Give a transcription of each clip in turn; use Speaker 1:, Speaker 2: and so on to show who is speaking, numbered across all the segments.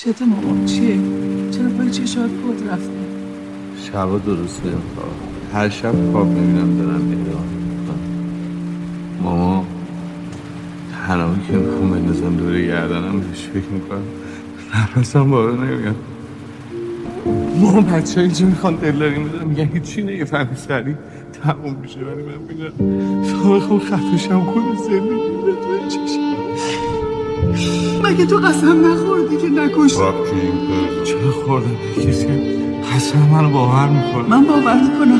Speaker 1: چته مامان؟ چیه؟ چرا پای چشات کت رفته؟
Speaker 2: شبا درست نمیخوام. هر شب خواب میبینم دارم نگاه میکنم. ماما تنهایی که میخوام بندازم دوره گردنم بهش فکر میکنم نفسم بالا نمیاد. ماما بچه ها اینجا میخوان دلداری میدن میگن هیچی نگفهمی سریع تموم میشه ولی من میگم تا بخوام خفشم کنه زندگی به توی چشم.
Speaker 1: مگه تو قسم نخوردی که نکشتی؟
Speaker 2: چرا خوردم کسی قسم منو باور میکنه؟
Speaker 1: من باور میکنم.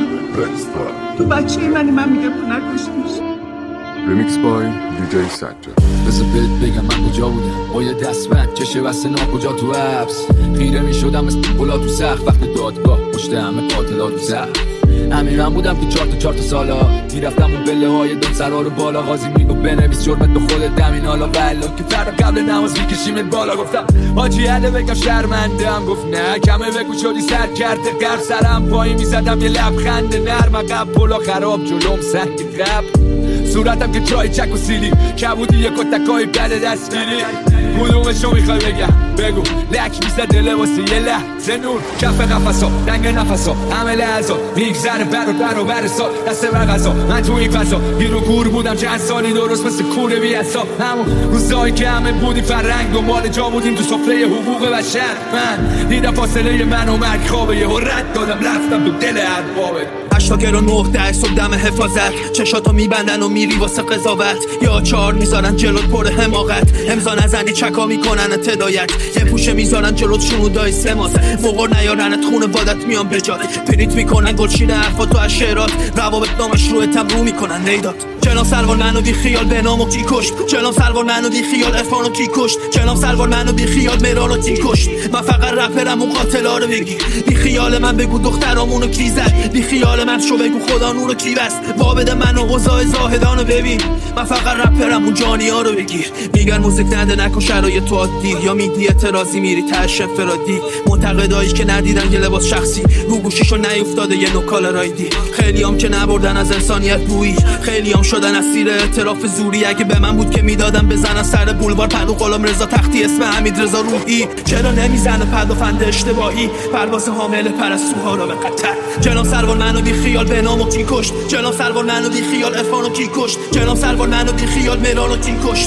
Speaker 1: تو بچه منی، من میگم تو نکشتیش.
Speaker 3: ریمیکس بای دیجی سجاد.
Speaker 4: بذار بهت بگم من کجا بودم با یه دستبند چشه بسته کجا تو حبس خیره میشدم مثل بلا تو سخت وقت دادگاه پشت همه قاتلا تو سخت همین من بودم که 4 تا سالا میرفتم اون بله های دون سرا رو بالا قاضی میگو بنویس جرمت به خودت دمین حالا بلا که فردا قبل نماز میکشیمت بالا. گفتم حاجی عده بگم شرمندم گفت نه کمه بگو شدی سر کرده قرب سرم پایی میزدم یه لبخند نرم عقب پلا خراب جلوم سنگ قب صورتم که چای چک و سیلی کبودی یه کتکای بله دستگیری کدومشو میخوای بگم بگو لک میزد دل واسه یه لحظه نور کف قفصا رنگ نفسا همه لحظا میگذره بر سال دست بر غذا من تو این فضا گیر و گور بودم چند سالی درست مثل کوره بی حساب همون روزایی که همه بودی فرنگ دنبال جا بودیم تو سفره حقوق بشر من دیدم فاصله من و مرگ خوابه یه رد دادم رفتم تو دل اربابه
Speaker 5: 8 تا 9 صبح دم حفاظت چشاتو میبندن و میری واسه قضاوت یا 4 میذارن جلوت پر حماقت امضا نزنی چکا میکنن تدایت یه پوشه میذارن جلوت شنودای سماست فوق نیارنت خونه وادت میان بجات پرینت میکنن گلچین حرفاتو از شعرات روابط نامش رو تمرو میکنن نیداد جناب سروار منو بی خیال به نامو کی کشت جناب سروار منو بی خیال عرفانو کی کشت جناب سروار منو بی خیال مهرانو کی کشت من فقط رپرم و قاتلا رو بگی بی خیال من بگو دخترامونو کی زد بی خیال من شو بگو خدا نورو کی بست وابد من و قضای زاهدانو ببین من فقط رپرم اون جانیا رو بگیر میگن موزیک نده نکن شرایط تو عادی یا میدی اعتراضی میری تاش فرادی منتقدایی که ندیدن یه لباس شخصی رو گوشیشو نیافتاده یه نوکال رایدی خیلیام که نبردن از انسانیت بویی خیلیام شدن اسیر اعتراف زوری اگه به من بود که میدادم بزنن سر بولوار پدو غلام رضا تختی اسم حمید رضا روحی چرا نمیزنه پدافند اشتباهی پرواز حامل پرستوها رو به قطر جناب سروار منو بی خیال به نامو کی کشت جناب سروار منو بی خیال عرفانو کی کشت جناب سروار منو بی خیال مهرانو کی کشت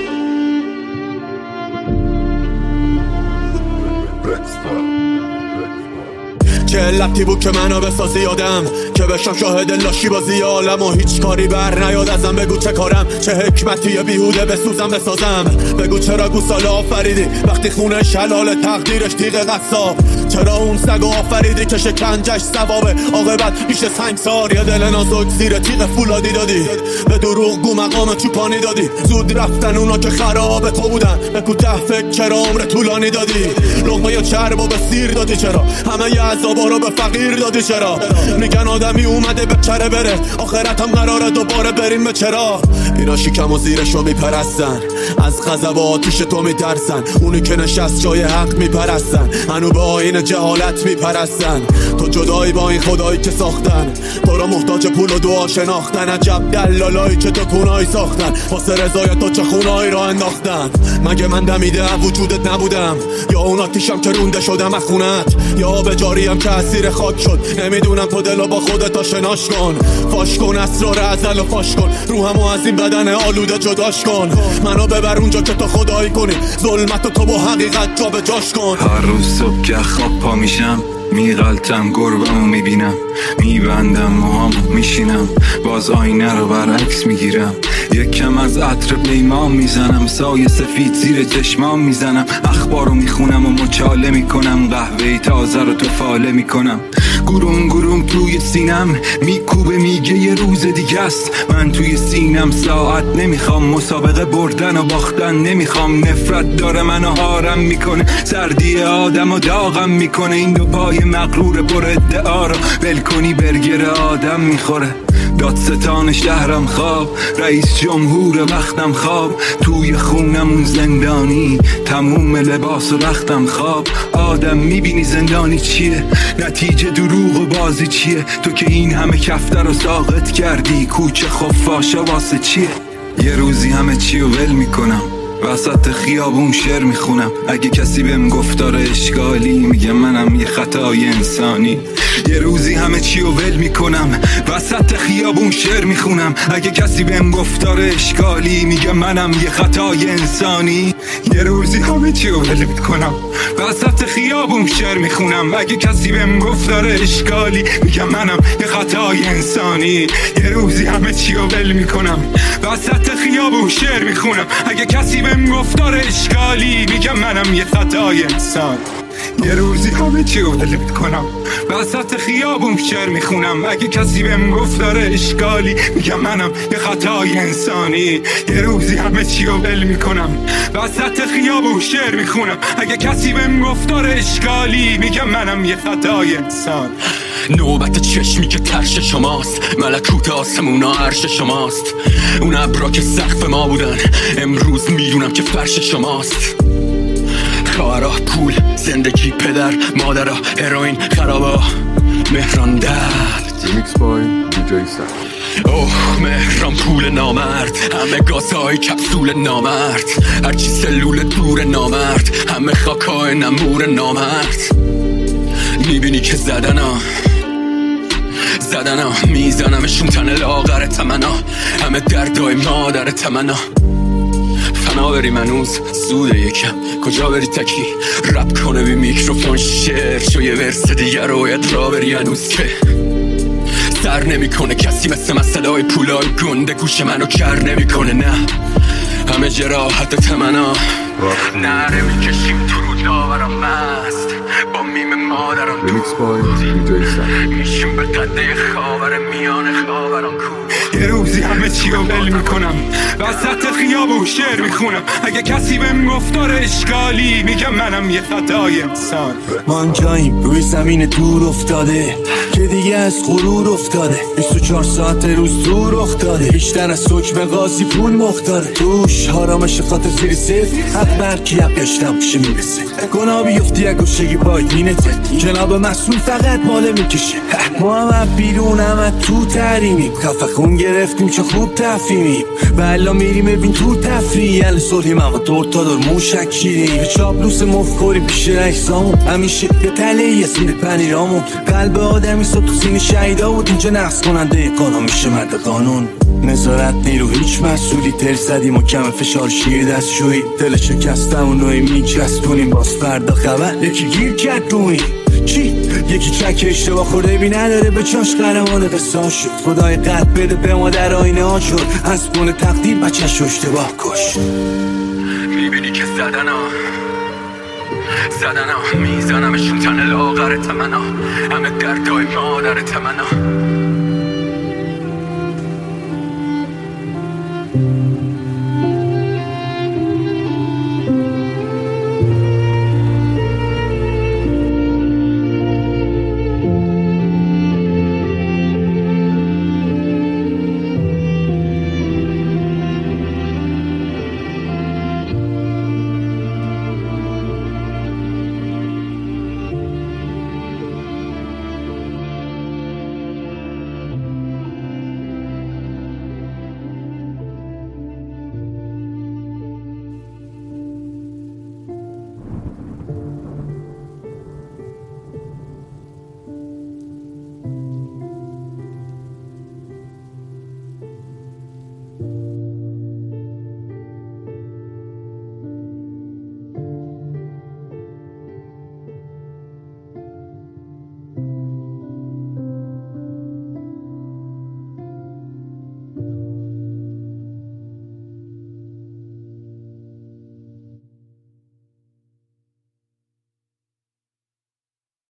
Speaker 5: چه لبتی بود که منو بسازی یادم که بشم شاهد لاشی بازی عالم و هیچ کاری بر نیاد ازم بگو چه کارم چه حکمتی بیهوده بسوزم بسازم بگو چرا گوساله آفریدی وقتی خونه شلال تقدیرش تیغ قصاب چرا اون سگو آفریدی که شکنجش ثوابه عاقبت میشه سنگسار یه دل نازک زیر تیغ فولادی دادی به دروغ گو مقام چوپانی دادی زود رفتن اونا که خراب تو بودن به کوته فکر چرا عمر طولانی دادی لقمه یا چربو به سیر دادی چرا همه ی عذابا رو به فقیر دادی چرا میگن آدمی اومده به چره بره آخرت هم قراره دوباره بریم به چرا اینا شکم و زیرشو میپرستن از غضب و آتیش تو میترسن اونی که نشست جای حق میپرستن هنو به آیین جهالت میپرستن تو جدایی با این خدایی که ساختن تو را محتاج پول و دعا شناختن عجب دلالایی که تو کنایی ساختن واسه رضایت تو چه خونایی را انداختن مگه من دمیدم وجودت نبودم یا اون آتیشم که رونده شدم از خونت یا به جاریم که اسیر خاک شد نمیدونم تو دلو با خودت آشناش کن فاش کن اسرار ازل و فاش کن روحمو از این بدن آلوده جداش کن منو ببر اونجا که تو خدایی کنی ظلمتو تو با حقیقت جا به جاش کن
Speaker 6: هر روز صبح که خواب پا میشم میغلطم گربه‌مو میبینم میبندم موهامو میشینم باز آینه رو برعکس میگیرم یکم از عطر پیمان میزنم سایه سفید زیر چشمام میزنم اخبارو میخونم و مچاله میکنم قهوه تازه رو تو فاله میکنم گروم توی سینم میکوبه میگه یه روز دیگه است من توی سینم ساعت نمیخوام مسابقه بردن و باختن نمیخوام نفرت داره منو هارم میکنه سردی آدم و داغم میکنه این دو پای مغرور پر ادعا رو ول کنی برگر آدم میخوره دادستان شهرم خواب رئیس جمهور وقتم خواب توی خونم زندانی تموم لباس و رختم خواب آدم میبینی زندانی چیه نتیجه دروغ و بازی چیه تو که این همه کفتر رو ساقط کردی کوچه خفاشه واسه چیه یه روزی همه چی رو ول میکنم وسط خیابون شعر میخونم، اگه کسی بهم گفت داره اشکالی میگم منم یه خطای انسانی. یه روزی همه چی رو ول میکنم، وسط خیابون شعر میخونم، اگه کسی بهم گفت داره اشکالی میگم منم یه خطای انسانی. یه روزی همه چی رو ول میکنم، وسط خیابون شعر میخونم، اگه کسی بهم گفت داره اشکالی میگم منم یه خطای انسانی. یه روزی همه چی رو ول میکنم، وسط خیابون شعر میخونم، اگه کسی بهم گفت داره اشکالی میگم منم یه خطای انسان. یه روزی همه چی رو ول میکنم، وسط خیابون شعر میخونم، اگه کسی بهم گفت داره اشکالی میگم منم یه خطای انسانی. یه روزی همه چی رو ول میکنم، وسط خیابون شعر میخونم، اگه کسی بهم گفت داره اشکالی میگم منم یه خطای انسان.
Speaker 7: نوبت چشمی که ترش شماست، ملکوت آسمونا عرش شماست. اون ابرا که سقف ما بودن امروز میدونم که فرش شماست. خواهرا، پول، زندگی، پدر، مادرها، هروئین، خرابا، مهران درد.
Speaker 3: Remix by DJ Satcher.
Speaker 7: اوه مهران پول نامرد، همه گازهای کپسول نامرد، هرچی سلول دور نامرد، همه خاکای نمور نامرد. میبینی که زدنا میزنمشون تن لاغر تمنا، همه دردای مادر تمنا. فنا بریم هنوز زوده یکم، کجا بری تکی رپ کنه بی میکروفون شعر شو یه ورس دیگر رویت را بری هنوز که سر نمی کنه کسی مثل مسئله های پولای گنده گوش منو کر نمی کنه. نه همه جراحت تمنا نره میکشیم تو رو داورم مست با میم مادرم
Speaker 3: Remix by DJ Satcher.
Speaker 7: میشیم به قده خاور میان خاوران کو.
Speaker 5: یه روزی همه چی رو ول میکنم، وسط خیابون شعر میخونم، اگه کسی بهم گفت داره اشکالی میگم منم یه خطای انسان.
Speaker 8: ما جاییم روی زمین دور افتاده که دیگه از غرور افتاده، 24 ساعت روز دور افتاده، بیشتر از حکم قاضی پول مختاره، توش حرامش خاطر زیر صفر حق برکی حق گشتم پیشه میرسه، گناه بیفتی اگوشگی باید مینته، جناب مسئول فقط ماله میکشه. ما هم بیرون هم تو تحریمیم، خفه خون گرفتیم چه خوب تفهیمیم، بلا میریم ببین تو تفریح ال صلحیم اما دور تا دور موشک شیریم، به چاپلوس مفکوری پیش رئیسامون همیشه به تله یه سیر پنیرامون، قلب آدمی سا تو سین شهیدا بود، اینجا نقص کننده قانون میشه مرد قانون. نظارت نیرو هیچ مسئولی تر زدیم و کم فشار شیر دستشویی، دل شکستم و نوعی میچستونیم باز فردا خبر یکی گیر کرد روی چی؟ یکی چک اشتباه خورده بی نداره به چاش قهرمان قصه شد، خدای قد بده به ما در آینه ها شد، از بون تقدیر بچه‌ش اشتباه کش.
Speaker 7: میبینی که زدنا میزنمشون تن لاغر تمنا، همه دردای مادر تمنا.